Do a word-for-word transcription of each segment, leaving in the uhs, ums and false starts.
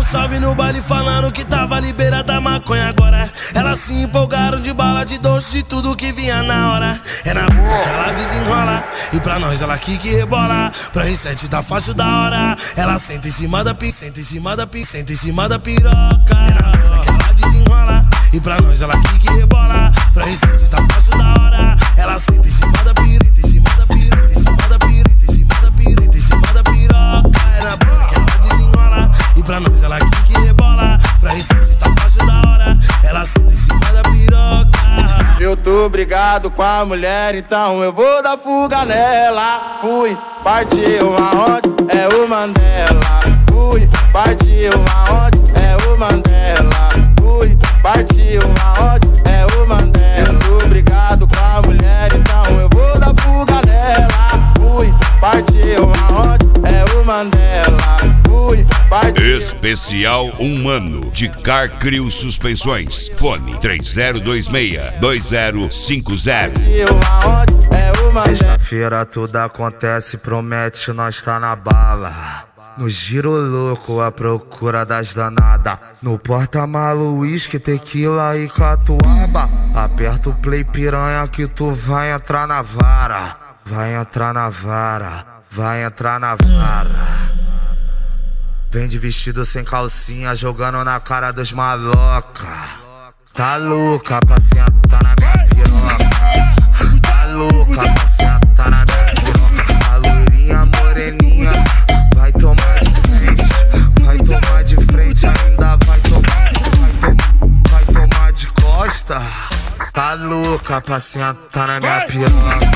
salve no baile falando que tava liberada a maconha. Agora elas se empolgaram de bala, de doce, de tudo que vinha na hora. É na boca que ela desenrola, e pra nós ela aqui que rebola. Pra R sete tá fácil da hora. Ela senta em cima da pi, senta em cima da pi, senta em cima da piroca. É na boca que ela desenrola, e pra nós ela aqui que rebola. Pra R sete tá fácil da hora. Ela senta em cima da pi, senta em cima da pi, senta em cima da pi, senta em cima da pi, senta em cima da piroca. É na boca que ela desenrola, e pra nós ela aqui que rebola. Pra R sete tá fácil da hora. Ela senta em cima da piroca. Eu tô brigado com a mulher, então eu vou dar fuga nela. Fui, partiu aonde? É o Mandela. Fui, partiu aonde? É o Mandela. Fui, partiu aonde? É o Mandela. Eu tô brigado com a mulher, então eu vou dar fuga nela. Fui, partiu aonde? É o Mandela. Fui, partiu. Especial um ano de Carcrio Suspensões. Fone três zero dois seis, dois zero cinco zero. Sexta-feira tudo acontece, promete, nós tá na bala. No giro louco, à procura das danadas. No porta-malu, uísque, tequila e catuaba. Aperta o play, piranha, que tu vai entrar na vara. Vai entrar na vara, vai entrar na vara. Vem de vestido sem calcinha, jogando na cara dos maloca. Tá louca pra sentar na minha piroca. Tá louca pra sentar na minha piroca. A loirinha moreninha vai tomar de frente, vai tomar de frente, ainda vai tomar, vai tomar, vai tomar de costa. Tá louca pra sentar na minha piroca.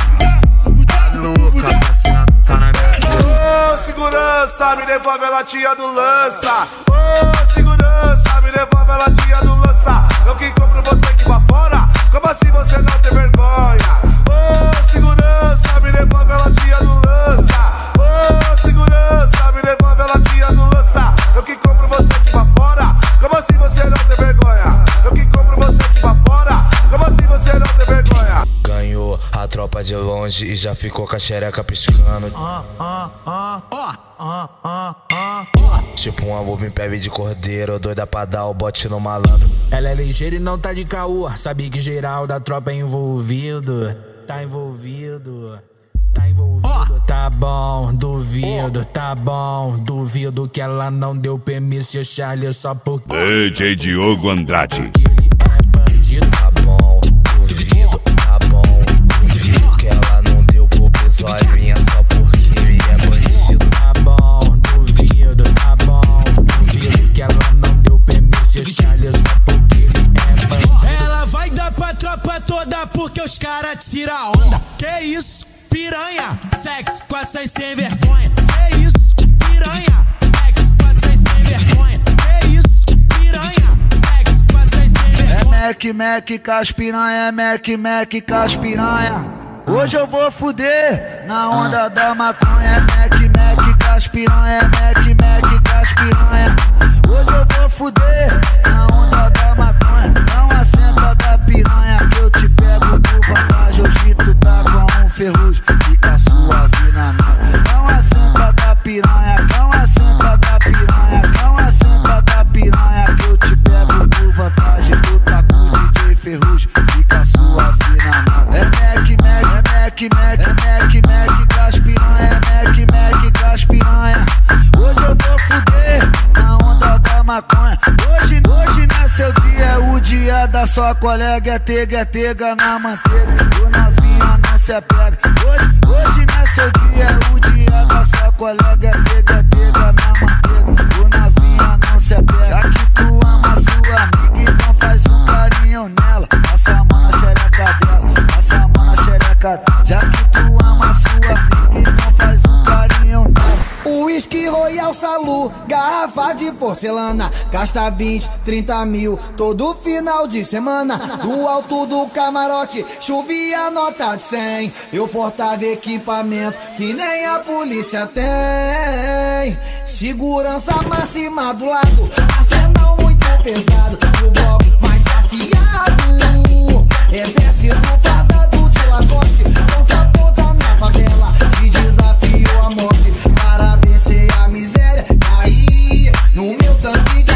Tá louca pra sentar na minha piroca. Ô, segurança, me devolve a latinha do lança. Ô, segurança, me devolve a latinha do lança. Eu que compro você aqui pra fora. Como assim você não tem vergonha? Ô, segurança, me devolve a latinha do lança. Ô, segurança, me devolve a latinha do lança. Eu que compro você aqui pra fora. Como assim você não tem vergonha? Eu que compro você aqui pra fora. Como assim você não tem vergonha? Ganhou a tropa de longe e já ficou com a xereca piscando. Ah, ah, ah, ah, ah, ah, ah. Tipo um amor me pede de cordeiro, doida pra dar o bote no malandro. Ela é ligeira e não tá de caô, sabe que geral da tropa é envolvido. Tá envolvido, tá envolvido. Oh. Tá bom, duvido, oh. Tá bom, duvido que ela não deu permisso e Charlie só porque D J Diogo Andrade. Que ele é bandido. Tá bom, duvido, tá bom, duvido que ela não deu pro pessoalinha só porque ele é bandido. Tá bom, duvido, tá bom, duvido que ela não deu permisso e Charlie só porque ele é bandido. Ela vai dar pra tropa toda porque os caras tiram onda. Que isso? Piranha, sexo com essas sem vergonha. Que isso? Piranha, sexo com essas sem vergonha. Que isso? Piranha, sexo com essas sem vergonha. É Mac, Mac, caspiranha, é Mac, Mac, caspiranha. Hoje eu vou fuder na onda da maconha. É Mac, Mac, caspiranha, é Mac, Mac, caspiranha. Hoje eu vou fuder na onda da maconha. Não assenta da piranha que eu te pego por vantagem. Hoje tu tá com um ferrugem, fica suave na minha. Não assenta da piranha, não assenta da piranha, não assenta da piranha que eu te pego por vantagem. Tu tá com o D J Ferrugem, fica suave na minha. É Mac, Mac, é Mac, Mac, é Mac, Mac, caspiranha, é Mac, Mac, caspiranha. Hoje eu vou fuder na onda da maconha. Hoje, hoje não é seu dia, é o dia da sua colega. É tega, é tega na manteiga, o novinha não se apega. Hoje, hoje não é seu dia, é o dia da sua colega. É tega, é tega na manteiga, o novinha não se apega. Já que tu ama sua amiga, então faz um carinho nela. Passa a mão na xereca dela, passa a mão na xereca dela. Já que tu ama sua amiga, então faz um carinho nela. Whisky Royal Salu, garrafa de porcelana, gasta vinte, trinta mil todo final de semana. Do alto do camarote, chovia nota de cem. Eu portava equipamento que nem a polícia tem. Segurança máxima do lado, arsenal muito pesado. O bloco mais afiado, exército fardado de Lacoste, ponta a ponta na favela, que desafiou a morte para vencer a miséria. E aí, no meu tanque de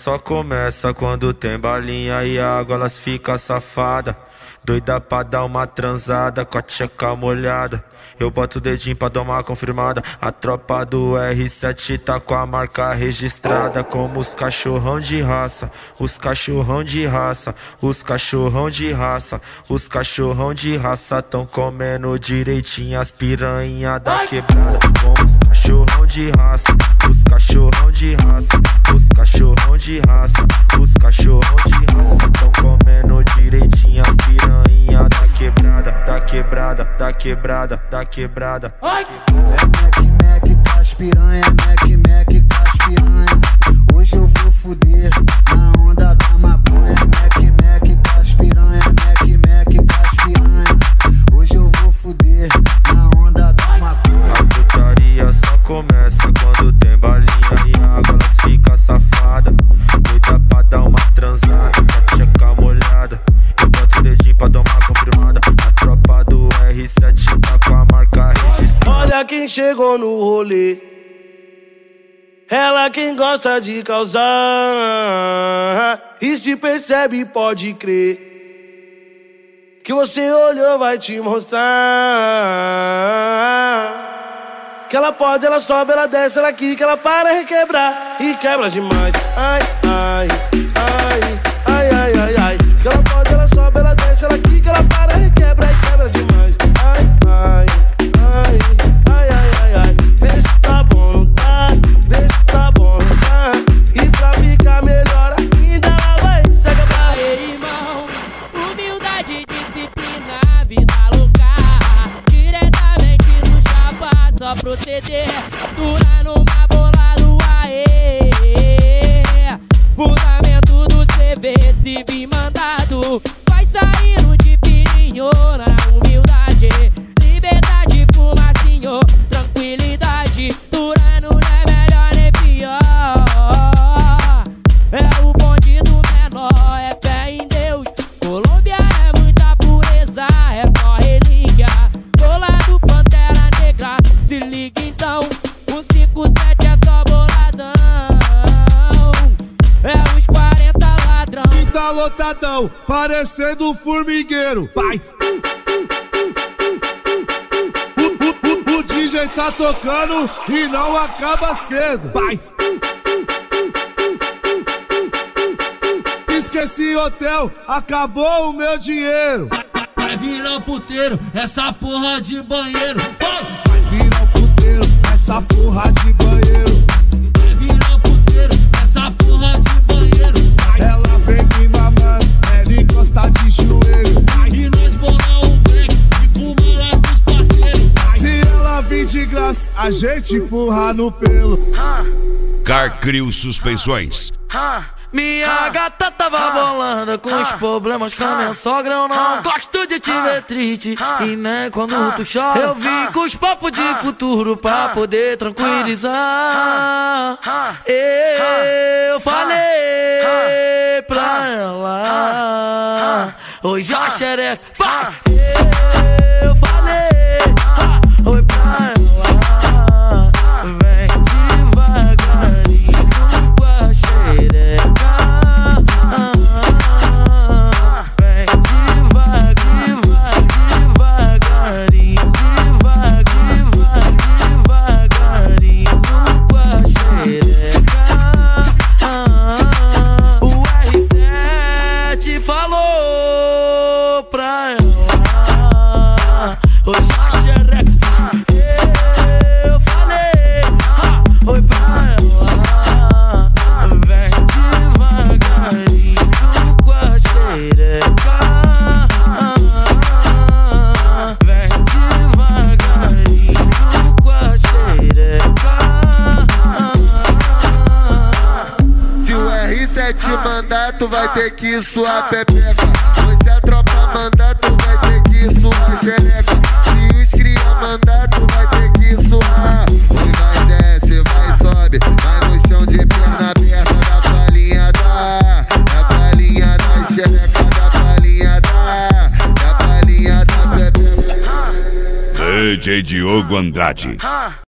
só começa quando tem balinha e água, elas ficam safada. Doida pra dar uma transada com a tcheca molhada. Eu boto o dedinho pra dar uma confirmada. A tropa do R sete tá com a marca registrada. Como os cachorrão de raça, os cachorrão de raça, os cachorrão de raça, os cachorrão de raça tão comendo direitinho as piranha da quebrada. Como os cachorrão de raça, os cachorrão de raça, os cachorrão de raça, os cachorrão de raça tão comendo direitinho as piranha da quebrada, da quebrada, da quebrada, da quebrada. É Mac Mac com as piranha, Mac Mac com as piranha. Hoje eu vou fuder na onda da maconha. Mac Mac com as piranha, Mac Mac com as piranha. Hoje eu vou fuder na onda da maconha. A putaria só começa quando tem balinha e água, elas ficam safada. Doida pra dar uma transada, pra checar molhada. Eu boto o dedinho pra dar uma confirmada. A tropa do R sete tá com a marca registrada. Olha quem chegou no rolê, ela quem gosta de causar. E se percebe, pode crer, que você olhou vai te mostrar. Que ela pode, ela sobe, ela desce, ela quica, ela para requebrar. E quebra demais. Ai, ai, ai, ai, ai, ai, ai. Que ela pode, ela sobe, ela desce, ela quica, ela para requebra e quebra demais. Ai, ai, ai, ai, ai, ai, ai. Vê se tá bom, não tá? Vê se tá bom, não tá? E pra ficar melhor ainda ela vai se acabar. Ei, irmão, humildade, disciplina, vida louca. Diretamente no chapa, só proceder. Dura numa bola do aê. Fundamento do C V, se vir mandado, vai sair no de pirinho na humildade. Liberdade, fumacinho, tranquilidade. Durando não é melhor nem pior. É o bonde do menor, é fé em Deus. Colômbia é muita pureza, é só relíquia. Bola do Pantera Negra, se liga então. O cinco sete é só boladão. É os quarenta ladrão. E tá lotadão, parecendo um formigueiro. Vai. O, o, o, o D J tá tocando e não acaba cedo. Vai. Esqueci hotel, acabou o meu dinheiro. Vai virar puteiro, essa porra de banheiro. Vai, vai virar puteiro, essa porra de banheiro. Vai virar puteiro, essa porra de banheiro. Vai. Ela vem me mamando, ela encosta de joelho. Vai. E nós bolar um break e fumar lá dos parceiros. Vai. Se ela vir de graça, a gente empurra no pelo. Carcrio Suspensões. Minha gata tava bolando com os problemas com a minha sogra. Eu não gosto de te ver triste e nem quando tu chora. Eu vim com os papos de futuro pra poder tranquilizar. Eu falei pra ela, hoje a xereca vai. Eu falei, oi pra ela, vem devagarinho com a xereca. Mandato vai ter que suar pepeca. Você a tropa mandato vai ter que suar xereca. Se os cria mandato vai ter que suar. Oi, vai desce, vai sobe, vai no chão de perna aberta. Da palhinha da, da palhinha da xereca. Da palhinha da, da palhinha da pepeca. D J Diogo Andrade.